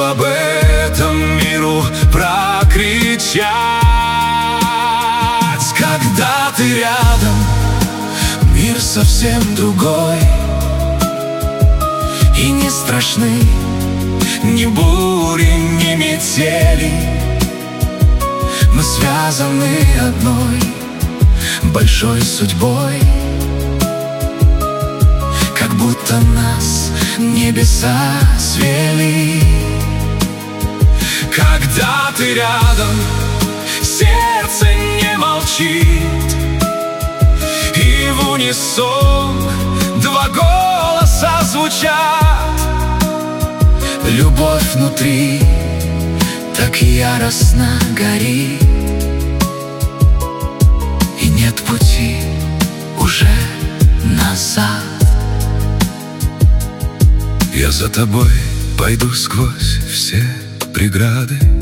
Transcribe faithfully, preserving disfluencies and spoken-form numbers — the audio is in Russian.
об этом миру прокричать. Когда ты рядом, мир совсем другой, и не страшны ни бури, ни метели. Мы связаны одной большой судьбой, как будто нас небеса свели. Когда ты рядом, сердце не молчит, и в унисон два голоса звучат. Любовь внутри так яростно горит, и нет пути уже назад. Я за тобой пойду сквозь все преграды,